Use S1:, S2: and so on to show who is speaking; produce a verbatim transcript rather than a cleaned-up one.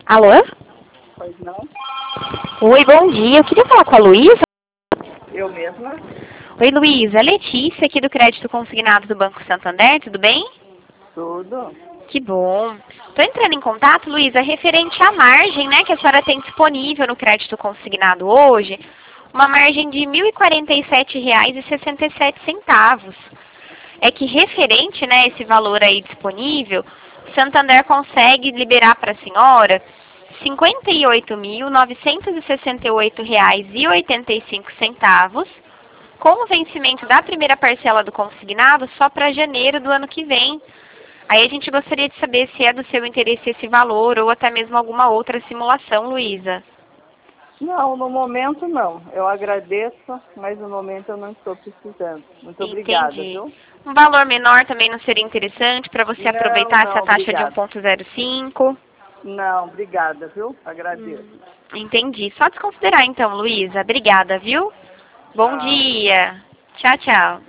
S1: Alô?
S2: Pois não?
S1: Oi, bom dia. Eu queria falar com a Luísa.
S2: Eu mesma?
S1: Oi, Luísa. Letícia, aqui do Crédito Consignado do Banco Santander, tudo bem?
S2: Tudo.
S1: Que bom. Estou entrando em contato, Luísa, referente à margem, né, que a senhora tem disponível no Crédito Consignado hoje. Uma margem de mil e quarenta e sete reais e sessenta e sete centavos. É que referente, né, esse valor aí disponível, o Santander consegue liberar para a senhora cinquenta e oito mil novecentos e sessenta e oito reais e oitenta e cinco centavos, com o vencimento da primeira parcela do consignado só para janeiro do ano que vem. Aí a gente gostaria de saber se é do seu interesse esse valor ou até mesmo alguma outra simulação, Luísa.
S2: Não, no momento não. Eu agradeço, mas no momento eu não estou precisando. Muito obrigada,
S1: Entendi.
S2: viu?
S1: Um valor menor também não seria interessante para você
S2: Não,
S1: aproveitar essa
S2: não,
S1: taxa de um
S2: obrigada.
S1: ponto zero cinco?
S2: Não, obrigada, viu? Agradeço.
S1: Hum, entendi. Só desconsiderar então, Luísa. Obrigada, viu? Bom
S2: Tchau.
S1: dia. Tchau, tchau.